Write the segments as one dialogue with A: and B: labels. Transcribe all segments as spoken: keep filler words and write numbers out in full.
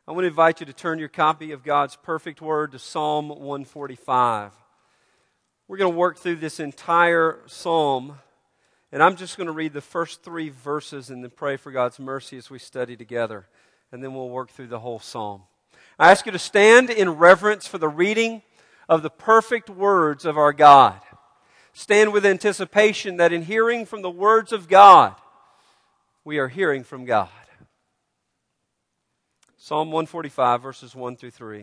A: I want to invite you to turn your copy of God's perfect word to Psalm one forty-five. We're going to work through this entire psalm, and I'm just going to read the first three verses and then pray for God's mercy as we study together, and then we'll work through the whole psalm. I ask you to stand in reverence for the reading of the perfect words of our God. Stand with anticipation that in hearing from the words of God, we are hearing from God. Psalm one forty-five, verses one through three.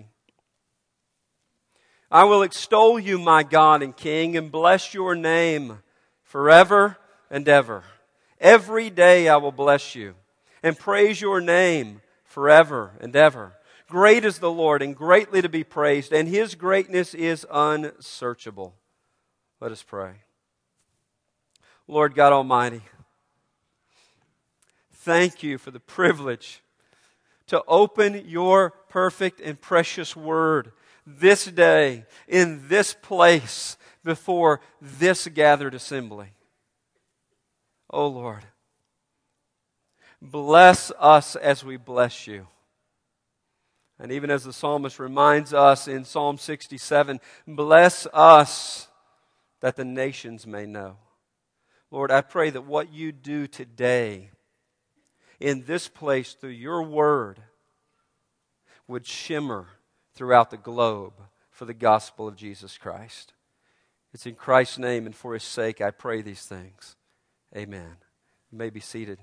A: I will extol you, my God and King, and bless your name forever and ever. Every day I will bless you and praise your name forever and ever. Great is the Lord and greatly to be praised, and His greatness is unsearchable. Let us pray. Lord God Almighty, thank you for the privilege to open your perfect and precious word this day, in this place, before this gathered assembly. Oh Lord, bless us as we bless you. And even as the psalmist reminds us in Psalm sixty-seven, bless us that the nations may know. Lord, I pray that what you do today in this place through your word would shimmer throughout the globe for the gospel of Jesus Christ. It's in Christ's name and for His sake I pray these things. Amen. You may be seated.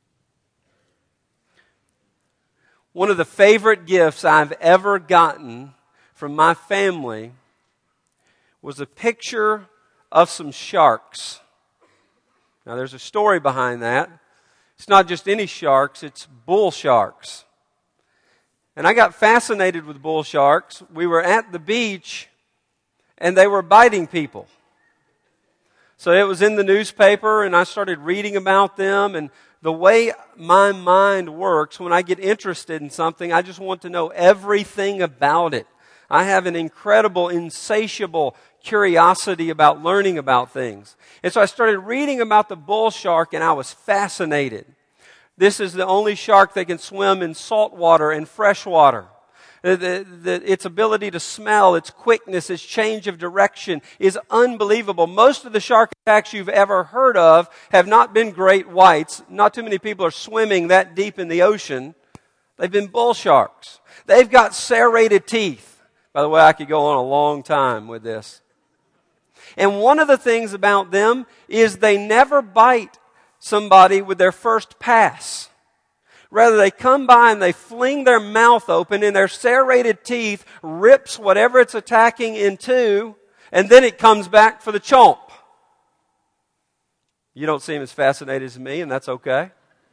A: One of the favorite gifts I've ever gotten from my family was a picture of some sharks. Now there's a story behind that. It's not just any sharks, it's bull sharks. And I got fascinated with bull sharks. We were at the beach and they were biting people. So it was in the newspaper and I started reading about them. And the way my mind works, when I get interested in something, I just want to know everything about it. I have an incredible, insatiable curiosity about learning about things. And so I started reading about the bull shark and I was fascinated. This is the only shark that can swim in salt water and fresh water. The, the, the, its ability to smell, its quickness, its change of direction is unbelievable. Most of the shark attacks you've ever heard of have not been great whites. Not too many people are swimming that deep in the ocean. They've been bull sharks. They've got serrated teeth. By the way, I could go on a long time with this. And one of the things about them is they never bite somebody with their first pass. Rather, they come by and they fling their mouth open and their serrated teeth rips whatever it's attacking in two, and then it comes back for the chomp. You don't seem as fascinated as me, and that's okay.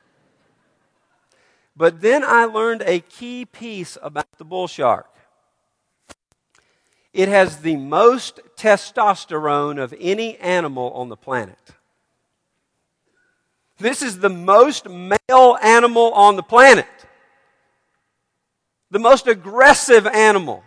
A: But then I learned a key piece about the bull shark. It has the most testosterone of any animal on the planet. This is the most male animal on the planet. The most aggressive animal.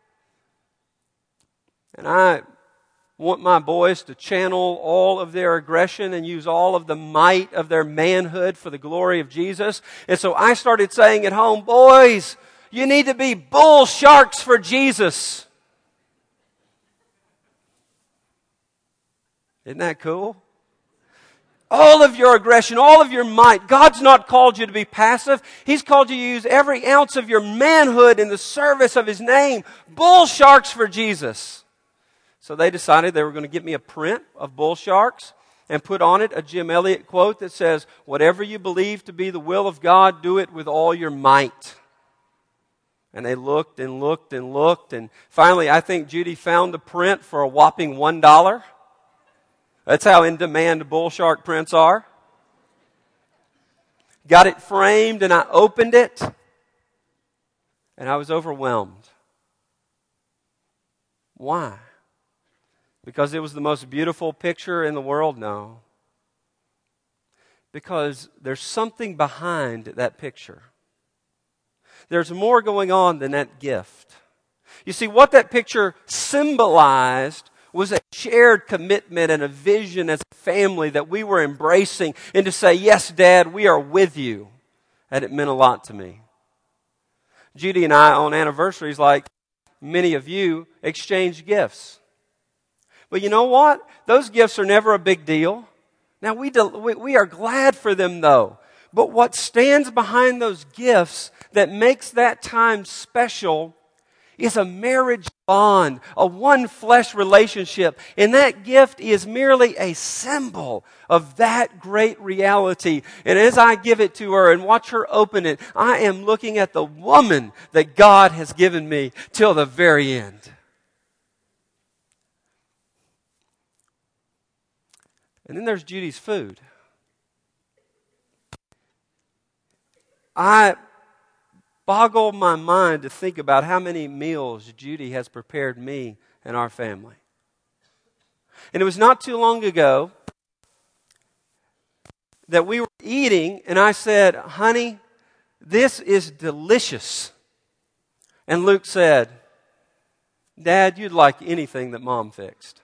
A: And I want my boys to channel all of their aggression and use all of the might of their manhood for the glory of Jesus. And so I started saying at home, boys, you need to be bull sharks for Jesus. Isn't that cool? All of your aggression, all of your might. God's not called you to be passive. He's called you to use every ounce of your manhood in the service of His name. Bull sharks for Jesus. So they decided they were going to get me a print of bull sharks and put on it a Jim Elliot quote that says, whatever you believe to be the will of God, do it with all your might. And they looked and looked and looked. And finally, I think Judy found the print for a whopping one dollar. That's how in demand bull shark prints are. Got it framed and I opened it. And I was overwhelmed. Why? Because it was the most beautiful picture in the world? No. Because there's something behind that picture. There's more going on than that gift. You see, what that picture symbolized was a shared commitment and a vision as a family that we were embracing, and to say, yes, Dad, we are with you. And it meant a lot to me. Judy and I, on anniversaries like many of you, exchange gifts. But you know what? Those gifts are never a big deal. Now, we, del- we, we are glad for them, though. But what stands behind those gifts that makes that time special is a marriage bond, a one flesh relationship. And that gift is merely a symbol of that great reality. And as I give it to her and watch her open it, I am looking at the woman that God has given me till the very end. And then there's Judy's food. I boggle my mind to think about how many meals Judy has prepared me and our family. And it was not too long ago that we were eating, and I said, honey, this is delicious. And Luke said, Dad, you'd like anything that Mom fixed.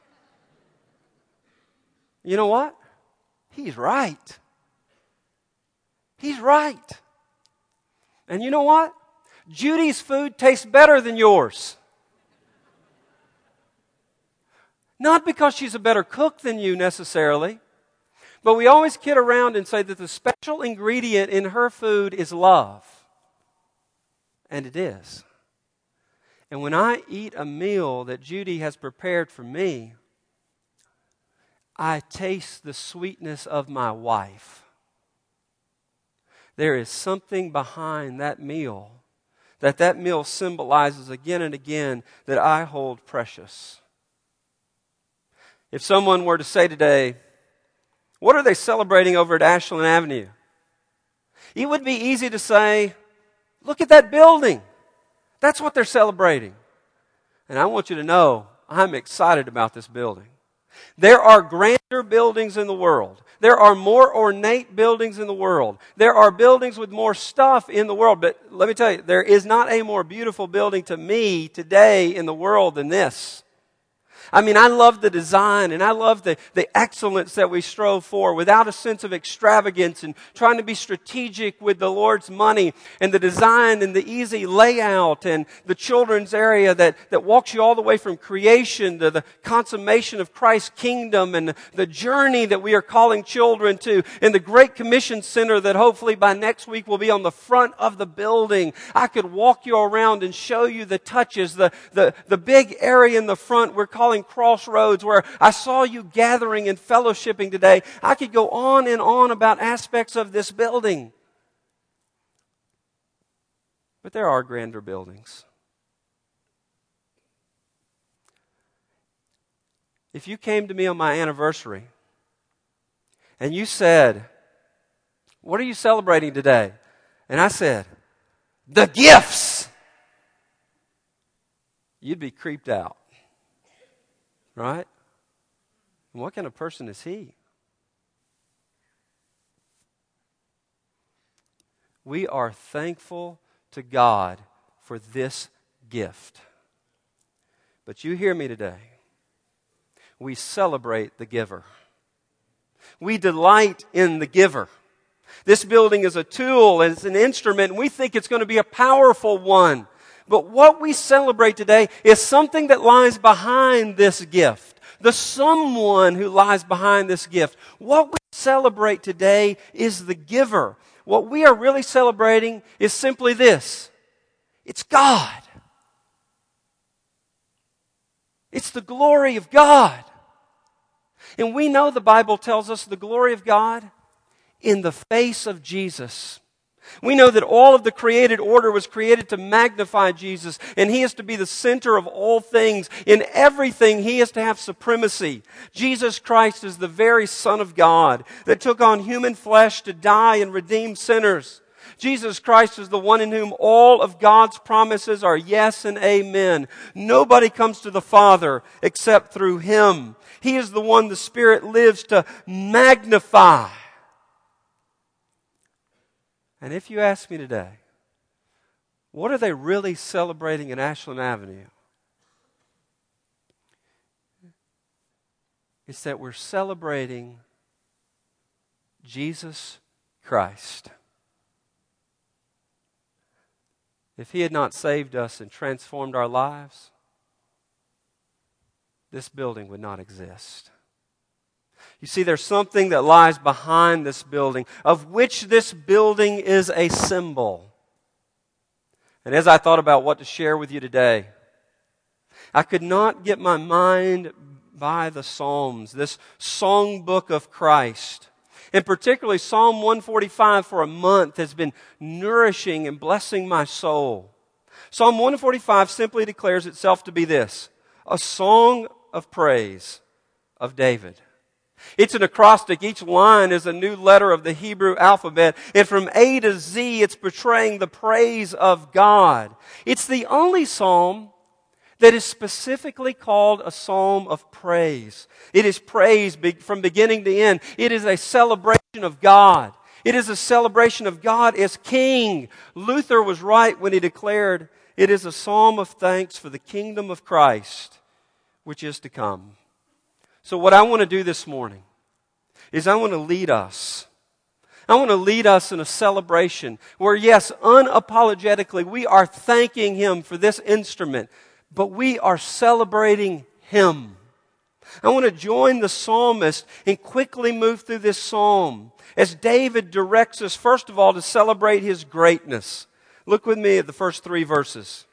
A: You know what? He's right. He's right. And you know what? Judy's food tastes better than yours. Not because she's a better cook than you necessarily, but we always kid around and say that the special ingredient in her food is love. And it is. And when I eat a meal that Judy has prepared for me, I taste the sweetness of my wife. There is something behind that meal, that that meal symbolizes again and again, that I hold precious. If someone were to say today, what are they celebrating over at Ashland Avenue? It would be easy to say, look at that building. That's what they're celebrating. And I want you to know, I'm excited about this building. There are grander buildings in the world. There are more ornate buildings in the world. There are buildings with more stuff in the world. But let me tell you, there is not a more beautiful building to me today in the world than this. I mean, I love the design and I love the, the excellence that we strove for without a sense of extravagance and trying to be strategic with the Lord's money, and the design and the easy layout and the children's area that, that walks you all the way from creation to the consummation of Christ's kingdom, and the journey that we are calling children to, and the Great Commission Center that hopefully by next week will be on the front of the building. I could walk you around and show you the touches, the, the, the big area in the front we're calling Crossroads, where I saw you gathering and fellowshipping today. I could go on and on about aspects of this building. But there are grander buildings. If you came to me on my anniversary and you said, what are you celebrating today? And I said, the gifts. You'd be creeped out. Right? And what kind of person is he? We are thankful to God for this gift. But you hear me today. We celebrate the giver. We delight in the giver. This building is a tool and it's an instrument, and we think it's going to be a powerful one. But what we celebrate today is something that lies behind this gift. The someone who lies behind this gift. What we celebrate today is the giver. What we are really celebrating is simply this. It's God. It's the glory of God. And we know the Bible tells us the glory of God in the face of Jesus. We know that all of the created order was created to magnify Jesus, and He is to be the center of all things. In everything, He is to have supremacy. Jesus Christ is the very Son of God that took on human flesh to die and redeem sinners. Jesus Christ is the one in whom all of God's promises are yes and amen. Nobody comes to the Father except through Him. He is the one the Spirit lives to magnify. And if you ask me today, what are they really celebrating in Ashland Avenue? It's that we're celebrating Jesus Christ. If He had not saved us and transformed our lives, this building would not exist. You see, there's something that lies behind this building, of which this building is a symbol. And as I thought about what to share with you today, I could not get my mind by the Psalms, this songbook of Christ. And particularly Psalm one forty-five for a month has been nourishing and blessing my soul. Psalm one forty-five simply declares itself to be this: a song of praise of David. It's an acrostic. Each line is a new letter of the Hebrew alphabet. And from A to Z, it's portraying the praise of God. It's the only psalm that is specifically called a psalm of praise. It is praise from beginning to end. It is a celebration of God. It is a celebration of God as King. Luther was right when he declared, it is a psalm of thanks for the kingdom of Christ, which is to come. So what I want to do this morning is I want to lead us. I want to lead us in a celebration where, yes, unapologetically, we are thanking Him for this instrument, but we are celebrating Him. I want to join the psalmist and quickly move through this psalm as David directs us, first of all, to celebrate His greatness. Look with me at the first three verses.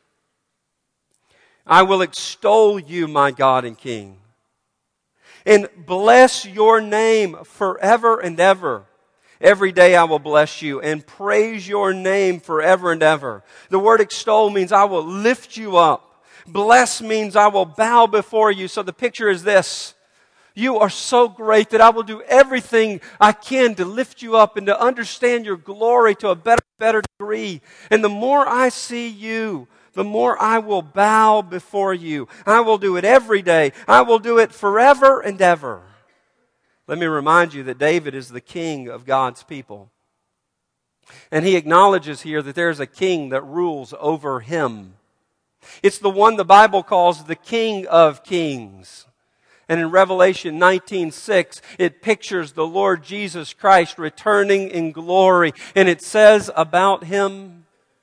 A: I will extol you, my God and King, and bless your name forever and ever. Every day I will bless you and praise your name forever and ever. The word extol means I will lift you up. Bless means I will bow before you. So the picture is this: you are so great that I will do everything I can to lift you up and to understand your glory to a better, better degree. And the more I see you, the more I will bow before you. I will do it every day. I will do it forever and ever. Let me remind you that David is the king of God's people. And he acknowledges here that there is a king that rules over him. It's the one the Bible calls the King of Kings. And in Revelation nineteen six, it pictures the Lord Jesus Christ returning in glory. And it says about Him,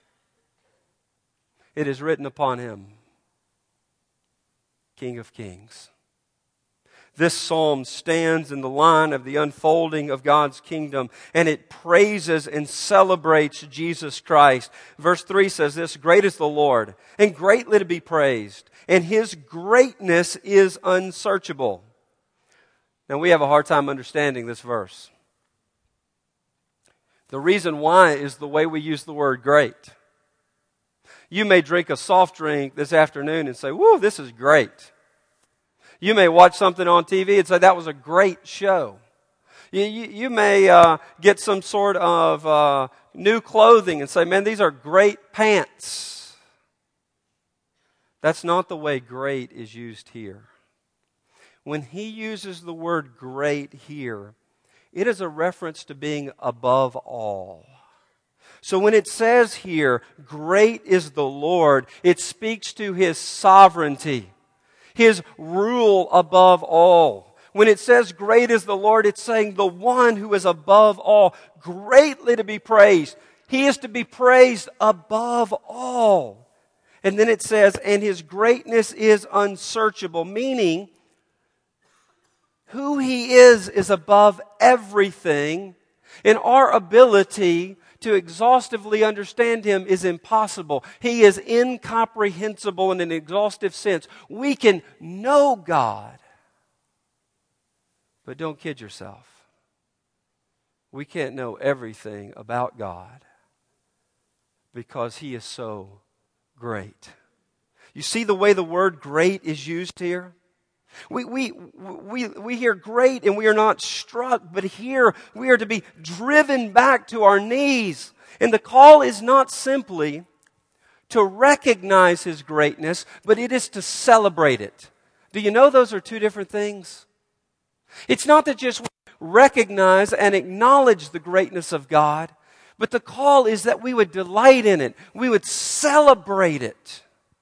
A: it is written upon Him, King of Kings. This psalm stands in the line of the unfolding of God's kingdom, and it praises and celebrates Jesus Christ. Verse three says this: great is the Lord, and greatly to be praised, and His greatness is unsearchable. Now we have a hard time understanding this verse. The reason why is the way we use the word great. You may drink a soft drink this afternoon and say, whoa, this is great. You may watch something on T V and say, that was a great show. You, you, you may uh, get some sort of uh, new clothing and say, man, these are great pants. That's not the way great is used here. When he uses the word great here, it is a reference to being above all. So when it says here, great is the Lord, it speaks to His sovereignty, His rule above all. When it says great is the Lord, it's saying the one who is above all, greatly to be praised. He is to be praised above all. And then it says, and His greatness is unsearchable, meaning who He is is above everything, and our ability to exhaustively understand Him is impossible. He is incomprehensible in an exhaustive sense. We can know God, but don't kid yourself. We can't know everything about God because He is so great. You see the way the word great is used here? We, we, we, we hear great and we are not struck, but here we are to be driven back to our knees. And the call is not simply to recognize His greatness, but it is to celebrate it. Do you know those are two different things? It's not that just we recognize and acknowledge the greatness of God, but the call is that we would delight in it. We would celebrate it.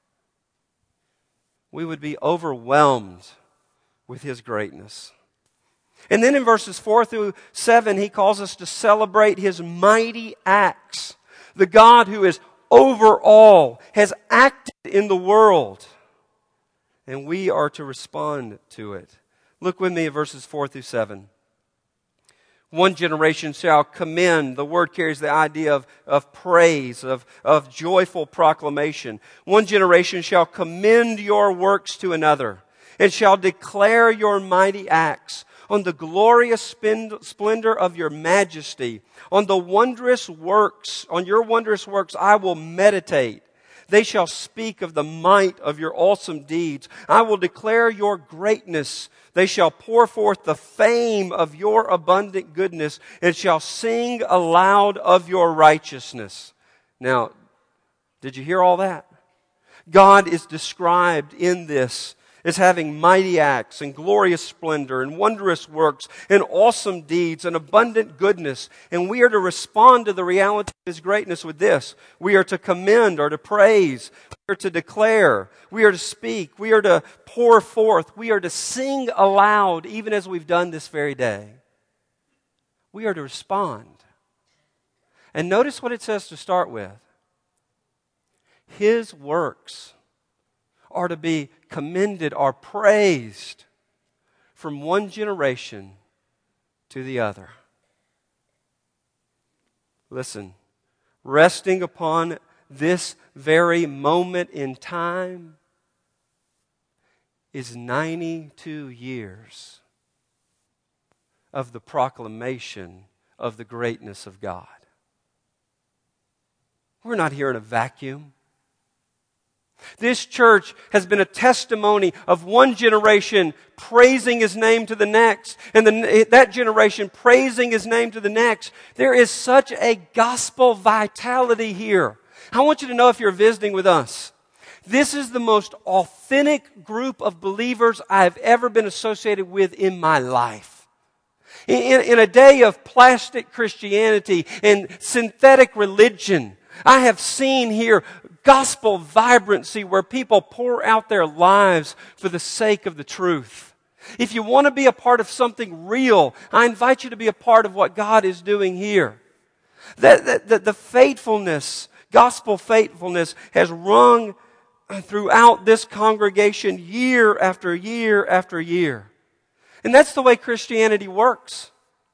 A: We would be overwhelmed with His greatness. And then in verses four through seven, he calls us to celebrate His mighty acts. The God who is over all, has acted in the world. And we are to respond to it. Look with me at verses four through seven. One generation shall commend. The word carries the idea of, of praise, of, of joyful proclamation. One generation shall commend your works to another, and shall declare your mighty acts. On the glorious splendor of your majesty, on the wondrous works, on your wondrous works I will meditate. They shall speak of the might of your awesome deeds. I will declare your greatness. They shall pour forth the fame of your abundant goodness, and shall sing aloud of your righteousness. Now, did you hear all that? God is described in this as having mighty acts and glorious splendor and wondrous works and awesome deeds and abundant goodness. And we are to respond to the reality of His greatness with this. We are to commend or to praise. We are to declare. We are to speak. We are to pour forth. We are to sing aloud, even as we've done this very day. We are to respond. And notice what it says to start with. His works are to be commended or praised from one generation to the other. Listen, resting upon this very moment in time is ninety-two years of the proclamation of the greatness of God. We're not here in a vacuum. This church has been a testimony of one generation praising His name to the next, and the, that generation praising His name to the next. There is such a gospel vitality here. I want you to know, if you're visiting with us, this is the most authentic group of believers I've ever been associated with in my life. In, in a day of plastic Christianity and synthetic religion, I have seen here gospel vibrancy where people pour out their lives for the sake of the truth. If you want to be a part of something real, I invite you to be a part of what God is doing here. The, the, the faithfulness, gospel faithfulness has rung throughout this congregation year after year after year. And that's the way Christianity works.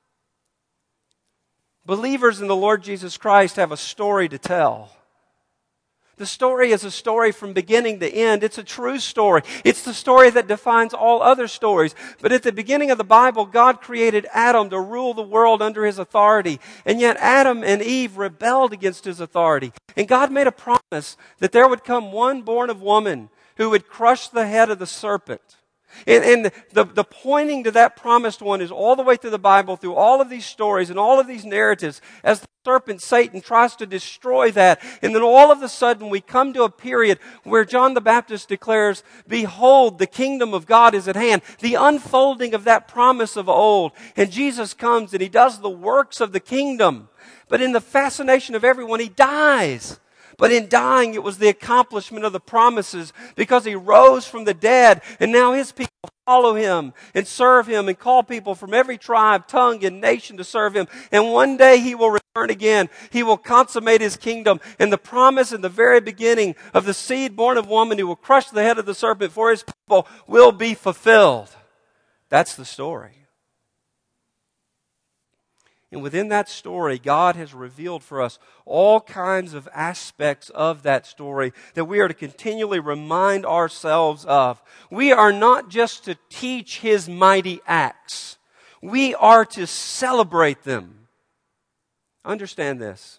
A: Believers in the Lord Jesus Christ have a story to tell. The story is a story from beginning to end. It's a true story. It's the story that defines all other stories. But at the beginning of the Bible, God created Adam to rule the world under His authority. And yet Adam and Eve rebelled against His authority. And God made a promise that there would come one born of woman who would crush the head of the serpent. And, and the, the pointing to that promised one is all the way through the Bible, through all of these stories and all of these narratives, as the serpent, Satan, tries to destroy that. And then all of a sudden we come to a period where John the Baptist declares, "Behold, the kingdom of God is at hand." The unfolding of that promise of old. And Jesus comes and He does the works of the kingdom. But in the fascination of everyone, He dies. But in dying, it was the accomplishment of the promises, because He rose from the dead, and now His people follow Him and serve Him and call people from every tribe, tongue, and nation to serve Him. And one day He will return again. He will consummate His kingdom. And the promise in the very beginning of the seed born of woman who will crush the head of the serpent for His people will be fulfilled. That's the story. And within that story, God has revealed for us all kinds of aspects of that story that we are to continually remind ourselves of. We are not just to teach His mighty acts. We are to celebrate them. Understand this.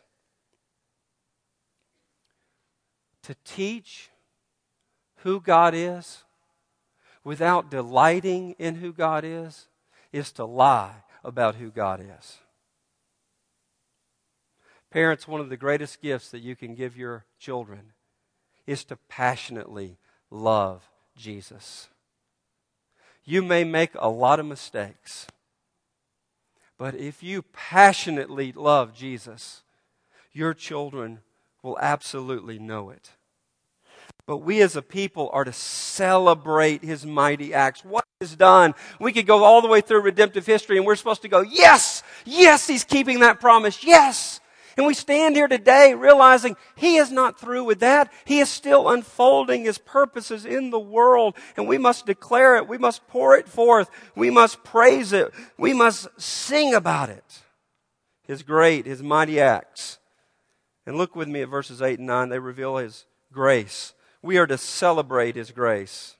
A: To teach who God is without delighting in who God is, is to lie about who God is. Parents, one of the greatest gifts that you can give your children is to passionately love Jesus. You may make a lot of mistakes, but if you passionately love Jesus, your children will absolutely know it. But we as a people are to celebrate His mighty acts. What He has done. We could go all the way through redemptive history and we're supposed to go, yes, yes, He's keeping that promise. Yes. And we stand here today realizing He is not through with that. He is still unfolding His purposes in the world. And we must declare it. We must pour it forth. We must praise it. We must sing about it. His great, His mighty acts. And look with me at verses eight and nine. They reveal His grace. We are to celebrate His grace.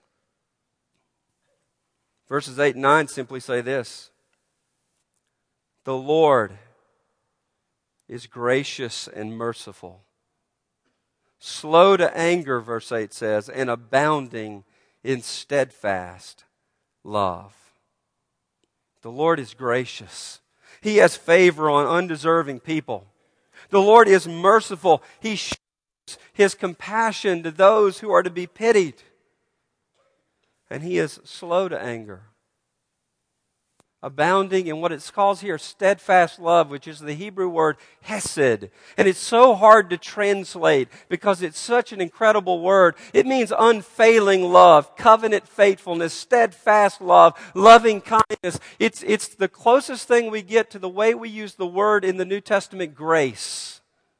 A: Verses eight and nine simply say this. The Lord is gracious and merciful, slow to anger, verse eight says, and abounding in steadfast love. The Lord is gracious. He has favor on undeserving people. The Lord is merciful. He shows His compassion to those who are to be pitied. And He is slow to anger, abounding in what it calls here steadfast love, which is the Hebrew word hesed. And it's so hard to translate because it's such an incredible word. It means unfailing love, covenant faithfulness, steadfast love, loving kindness. It's, it's the closest thing we get to the way we use the word in the New Testament, grace.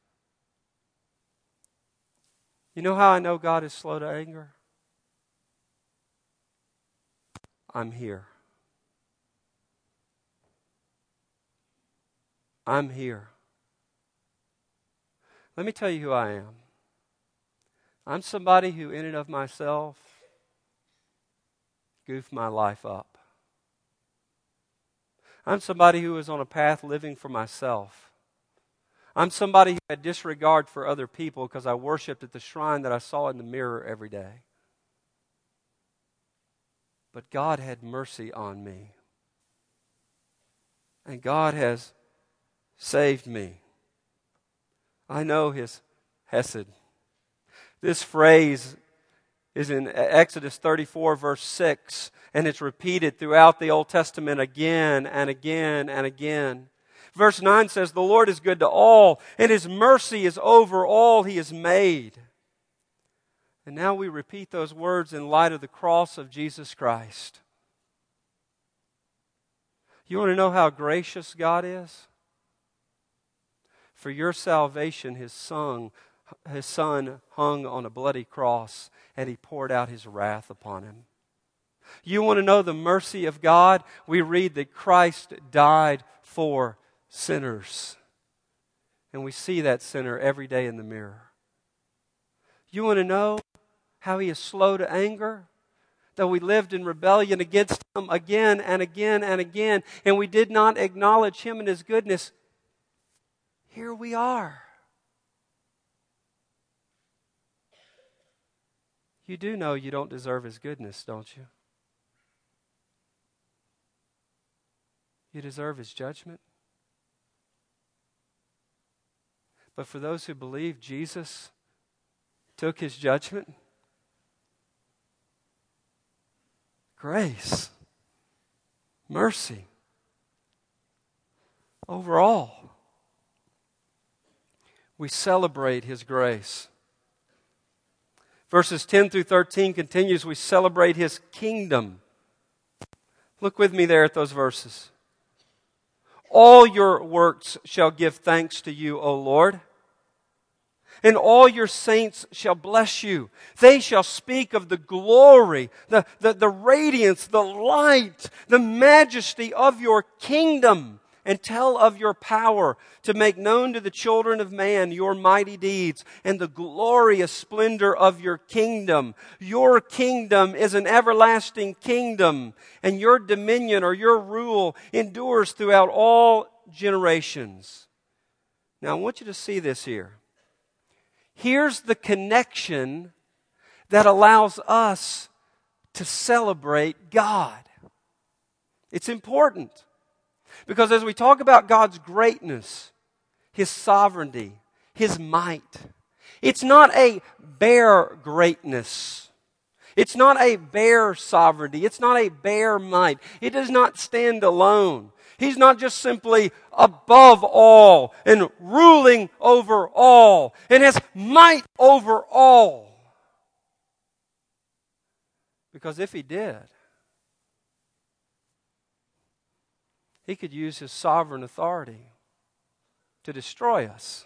A: You know how I know God is slow to anger? I'm here. I'm here. Let me tell you who I am. I'm somebody who, in and of myself, goofed my life up. I'm somebody who was on a path living for myself. I'm somebody who had disregard for other people because I worshiped at the shrine that I saw in the mirror every day. But God had mercy on me. And God has saved me. I know His hesed. This phrase is in Exodus thirty-four, verse six, and it's repeated throughout the Old Testament again and again and again. Verse nine says, the Lord is good to all, and His mercy is over all He has made. And now we repeat those words in light of the cross of Jesus Christ. You want to know how gracious God is? For your salvation, His son, His Son hung on a bloody cross, and He poured out His wrath upon Him. You want to know the mercy of God? We read that Christ died for sinners. And we see that sinner every day in the mirror. You want to know how He is slow to anger? Though we lived in rebellion against Him again and again and again, and we did not acknowledge Him and His goodness, here we are. You do know you don't deserve His goodness, don't you? You deserve His judgment. But for those who believe Jesus took His judgment, grace, mercy, overall. We celebrate His grace. Verses ten through thirteen continues, we celebrate His kingdom. Look with me there at those verses. All your works shall give thanks to you, O Lord, and all your saints shall bless you. They shall speak of the glory, the, the, the radiance, the light, the majesty of your kingdom, and tell of your power to make known to the children of man your mighty deeds and the glorious splendor of your kingdom. Your kingdom is an everlasting kingdom, and your dominion or your rule endures throughout all generations. Now I want you to see this here. Here's the connection that allows us to celebrate God. It's important. Because as we talk about God's greatness, His sovereignty, His might, it's not a bare greatness. It's not a bare sovereignty. It's not a bare might. It does not stand alone. He's not just simply above all and ruling over all and has might over all. Because if He did, He could use His sovereign authority to destroy us.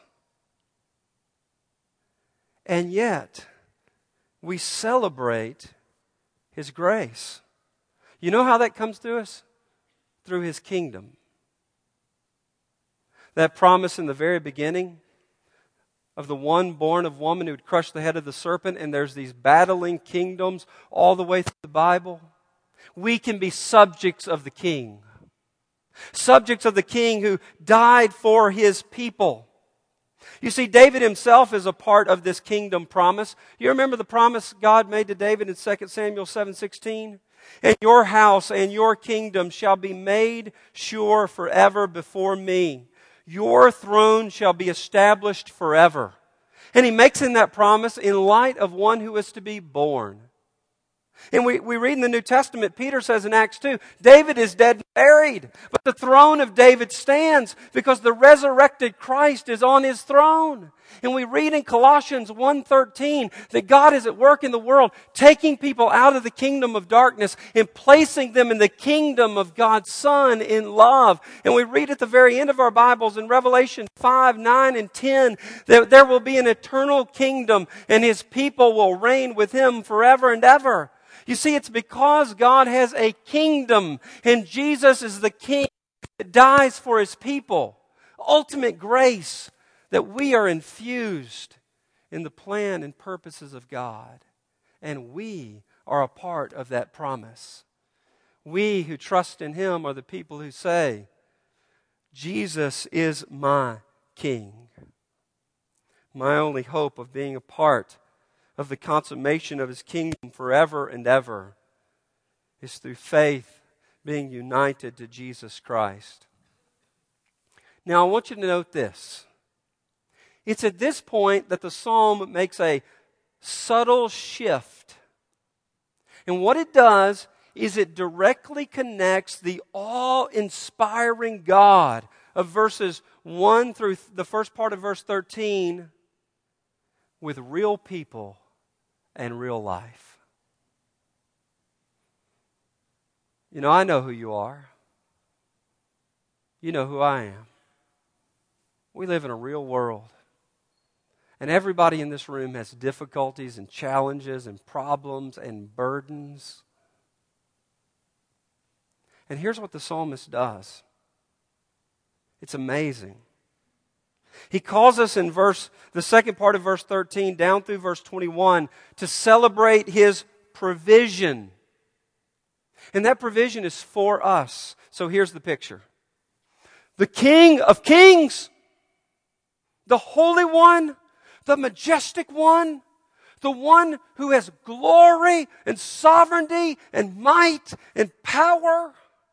A: And yet, we celebrate His grace. You know how that comes to us? Through His kingdom. That promise in the very beginning of the one born of woman who would crush the head of the serpent, and there's these battling kingdoms all the way through the Bible. We can be subjects of the King. Subjects of the King who died for His people. You see, David himself is a part of this kingdom promise. You remember the promise God made to David in Second Samuel seven sixteen? And your house and your kingdom shall be made sure forever before me. Your throne shall be established forever. And he makes in that promise in light of one who is to be born. And we, we read in the New Testament, Peter says in Acts two, David is dead and buried, but the throne of David stands because the resurrected Christ is on His throne. And we read in Colossians one thirteen that God is at work in the world, taking people out of the kingdom of darkness and placing them in the kingdom of God's Son in love. And we read at the very end of our Bibles in Revelation five, nine, and ten that there will be an eternal kingdom and His people will reign with Him forever and ever. You see, it's because God has a kingdom and Jesus is the King that dies for His people. Ultimate grace that we are infused in the plan and purposes of God. And we are a part of that promise. We who trust in Him are the people who say, Jesus is my King. My only hope of being a part of the consummation of His kingdom forever and ever is through faith being united to Jesus Christ. Now I want you to note this. It's at this point that the psalm makes a subtle shift. And what it does is it directly connects the awe-inspiring God of verses one through the first part of verse thirteen with real people and real life. You know, I know who you are. You know who I am. We live in a real world. And everybody in this room has difficulties and challenges and problems and burdens. And here's what the psalmist does. It's amazing. He calls us in verse, the second part of verse thirteen down through verse twenty-one to celebrate His provision. And that provision is for us. So here's the picture. The King of Kings, the Holy One, the Majestic One, the One who has glory and sovereignty and might and power,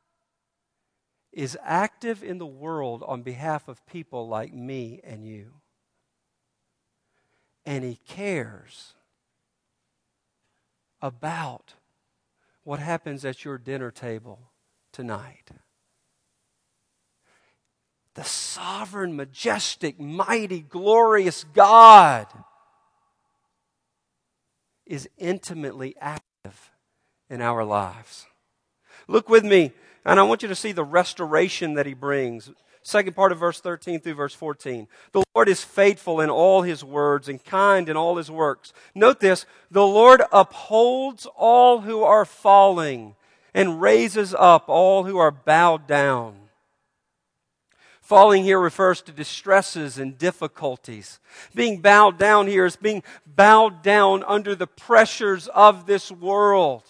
A: is active in the world on behalf of people like me and you. And He cares about what happens at your dinner table tonight. The sovereign, majestic, mighty, glorious God is intimately active in our lives. Look with me, and I want you to see the restoration that He brings. Second part of verse thirteen through verse fourteen. The Lord is faithful in all His words and kind in all His works. Note this, the Lord upholds all who are falling and raises up all who are bowed down. Falling here refers to distresses and difficulties. Being bowed down here is being bowed down under the pressures of this world.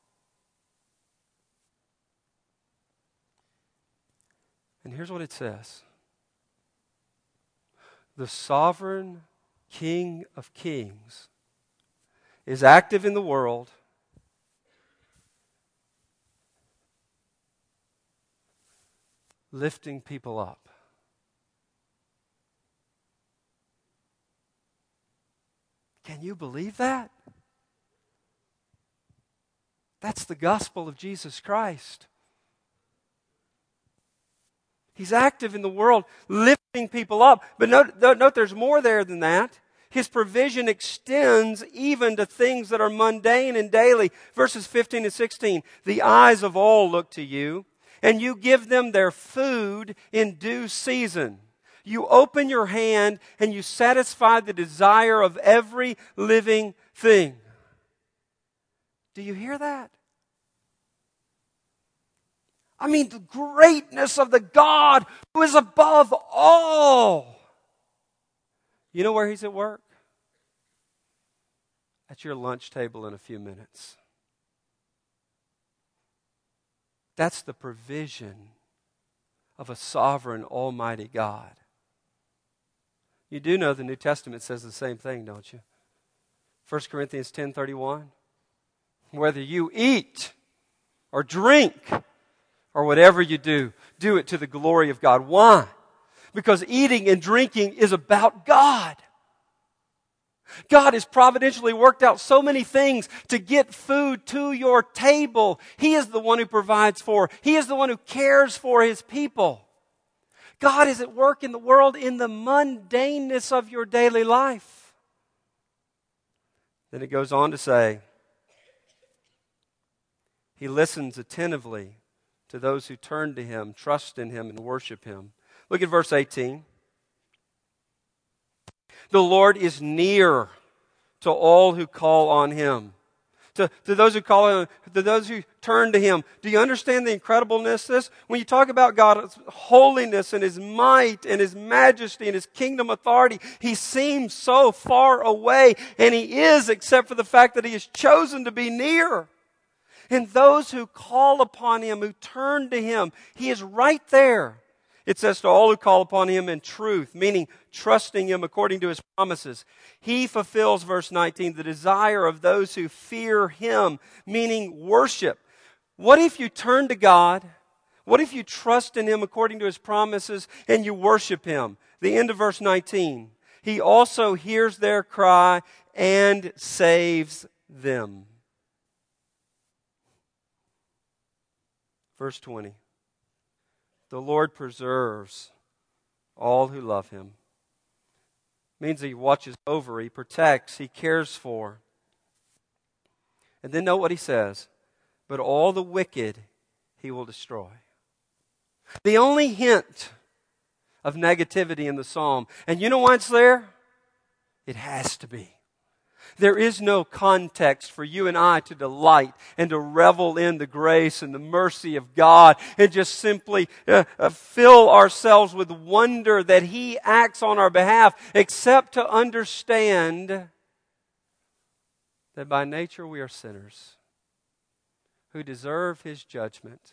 A: And here's what it says. The sovereign King of Kings is active in the world, lifting people up. Can you believe that? That's the gospel of Jesus Christ. He's active in the world, lifting people up. But note, note there's more there than that. His provision extends even to things that are mundane and daily. Verses fifteen and sixteen. The eyes of all look to you, and you give them their food in due season. You open your hand and you satisfy the desire of every living thing. Do you hear that? I mean, the greatness of the God who is above all. You know where He's at work? At your lunch table in a few minutes. That's the provision of a sovereign, almighty God. You do know the New Testament says the same thing, don't you? First Corinthians ten thirty-one. Whether you eat or drink or whatever you do, do it to the glory of God. Why? Because eating and drinking is about God. God has providentially worked out so many things to get food to your table. He is the one who provides for. He is the one who cares for His people. God is at work in the world in the mundaneness of your daily life. Then it goes on to say, He listens attentively to those who turn to Him, trust in Him, and worship Him. Look at verse eighteen. The Lord is near to all who call on Him. To, to those who call on Him, to those who turn to Him. Do you understand the incredibleness of this? When you talk about God's holiness and His might and His majesty and His kingdom authority, He seems so far away, and He is, except for the fact that He has chosen to be near. And those who call upon Him, who turn to Him, He is right there. It says to all who call upon Him in truth, meaning trusting Him according to His promises. He fulfills, verse nineteen, the desire of those who fear Him, meaning worship. What if you turn to God? What if you trust in Him according to His promises and you worship Him? The end of verse nineteen. He also hears their cry and saves them. Verse twenty. The Lord preserves all who love Him. Means He watches over, He protects, He cares for. And then note what He says. But all the wicked He will destroy. The only hint of negativity in the psalm. And you know why it's there? It has to be. There is no context for you and I to delight and to revel in the grace and the mercy of God and just simply uh, uh, fill ourselves with wonder that He acts on our behalf, except to understand that by nature we are sinners who deserve His judgment.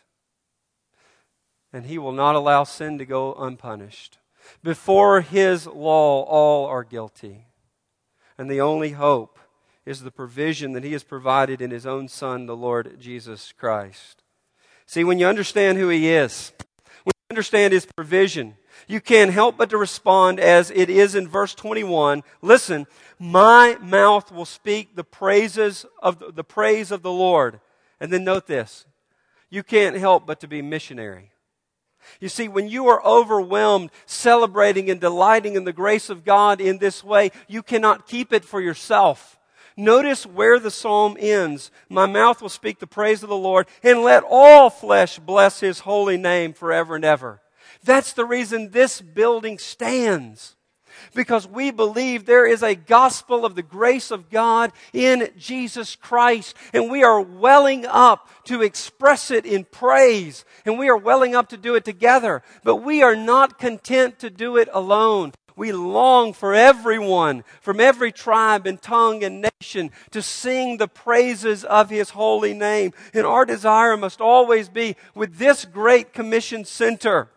A: And He will not allow sin to go unpunished. Before His law, all are guilty. And the only hope is the provision that He has provided in His own Son, the Lord Jesus Christ. See, when you understand who He is, when you understand His provision, you can't help but to respond as it is in verse twenty-one. Listen, my mouth will speak the praises of the, the praise of the Lord. And then note this, you can't help but to be missionary. You see, when you are overwhelmed, celebrating and delighting in the grace of God in this way, you cannot keep it for yourself. Notice where the psalm ends. My mouth will speak the praise of the Lord, and let all flesh bless His holy name forever and ever. That's the reason this building stands. Because we believe there is a gospel of the grace of God in Jesus Christ. And we are welling up to express it in praise. And we are welling up to do it together. But we are not content to do it alone. We long for everyone from every tribe and tongue and nation to sing the praises of His holy name. And our desire must always be with this great commission center.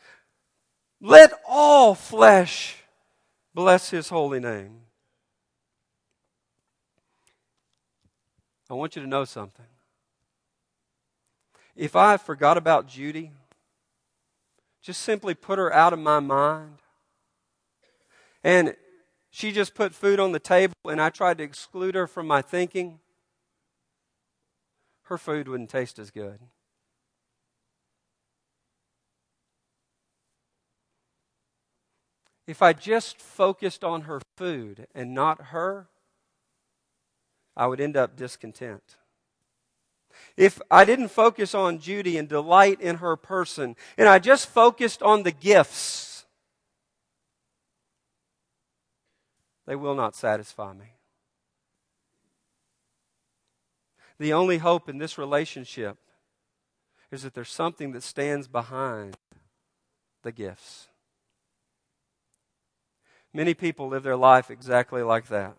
A: Let all flesh bless His holy name. I want you to know something. If I forgot about Judy, just simply put her out of my mind, and she just put food on the table and I tried to exclude her from my thinking, her food wouldn't taste as good. If I just focused on her food and not her, I would end up discontent. If I didn't focus on Judy and delight in her person, and I just focused on the gifts, They will not satisfy me. The only hope in this relationship is that there's something that stands behind the gifts. Many people live their life exactly like that.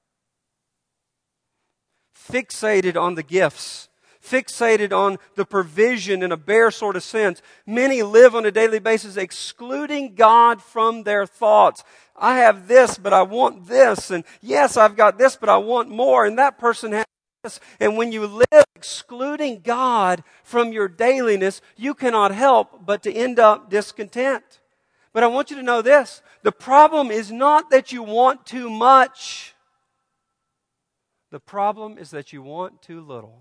A: Fixated on the gifts, fixated on the provision in a bare sort of sense. Many live on a daily basis excluding God from their thoughts. I have this, but I want this. And yes, I've got this, but I want more. And that person has this. And when you live excluding God from your dailiness, you cannot help but to end up discontent. But I want you to know this. The problem is not that you want too much. The problem is that you want too little.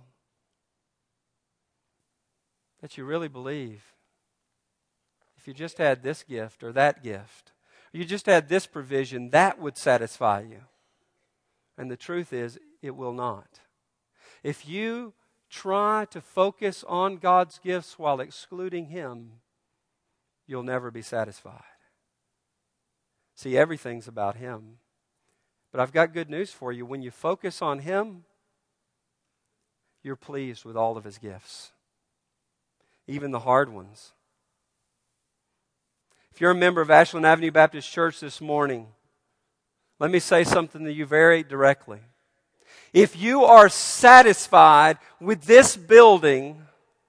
A: That you really believe if you just had this gift or that gift, or you just had this provision, that would satisfy you. And the truth is, it will not. If you try to focus on God's gifts while excluding Him, you'll never be satisfied. See, everything's about Him. But I've got good news for you. When you focus on Him, you're pleased with all of His gifts, even the hard ones. If you're a member of Ashland Avenue Baptist Church this morning, let me say something to you very directly. If you are satisfied with this building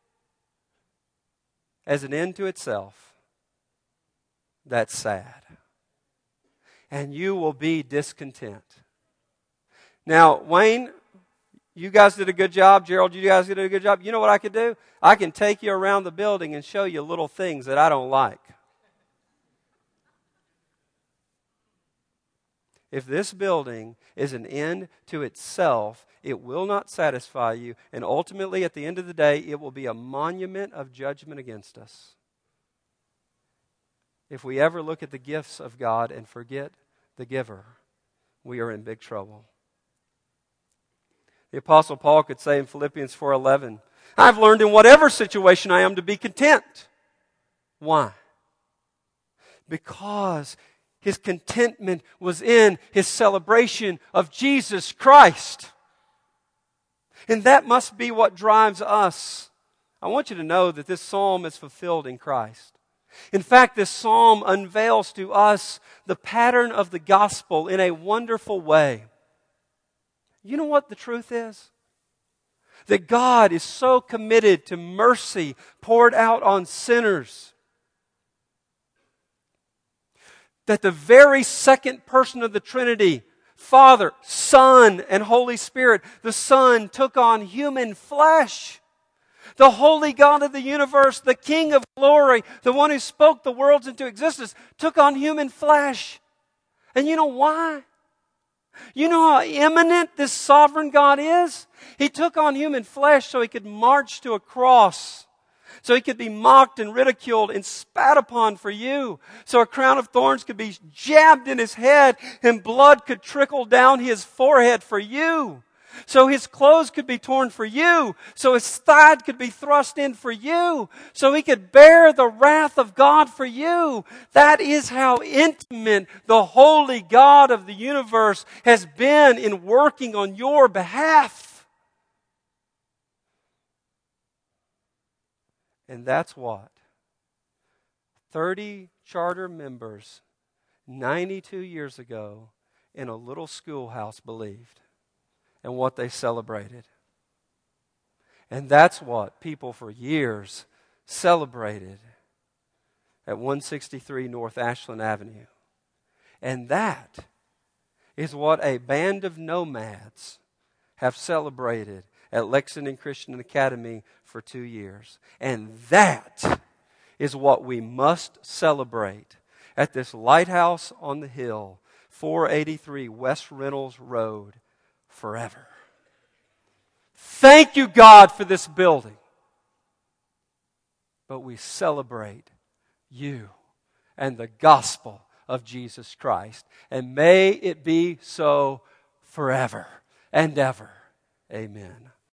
A: as an end to itself, that's sad. And you will be discontent. Now, Wayne, you guys did a good job. Gerald, you guys did a good job. You know what I could do? I can take you around the building and show you little things that I don't like. If this building is an end to itself, it will not satisfy you. And ultimately, at the end of the day, it will be a monument of judgment against us. If we ever look at the gifts of God and forget the giver, we are in big trouble. The Apostle Paul could say in Philippians four eleven, I've learned in whatever situation I am to be content. Why? Because his contentment was in his celebration of Jesus Christ. And that must be what drives us. I want you to know that this psalm is fulfilled in Christ. In fact, this psalm unveils to us the pattern of the gospel in a wonderful way. You know what the truth is? That God is so committed to mercy poured out on sinners that the very second person of the Trinity, Father, Son, and Holy Spirit, the Son took on human flesh. The holy God of the universe, the King of glory, the one who spoke the worlds into existence, took on human flesh. And you know why? You know how imminent this sovereign God is? He took on human flesh so He could march to a cross. So He could be mocked and ridiculed and spat upon for you. So a crown of thorns could be jabbed in His head and blood could trickle down His forehead for you. So His clothes could be torn for you. So His thigh could be thrust in for you. So He could bear the wrath of God for you. That is how intimate the holy God of the universe has been in working on your behalf. And that's what thirty charter members ninety-two years ago in a little schoolhouse believed. And what they celebrated. And that's what people for years celebrated at one sixty-three North Ashland Avenue. And that is what a band of nomads have celebrated at Lexington Christian Academy for two years. And that is what we must celebrate at this lighthouse on the hill, four eighty-three West Reynolds Road, forever. Thank you, God, for this building. But we celebrate you and the gospel of Jesus Christ. And may it be so forever and ever. Amen.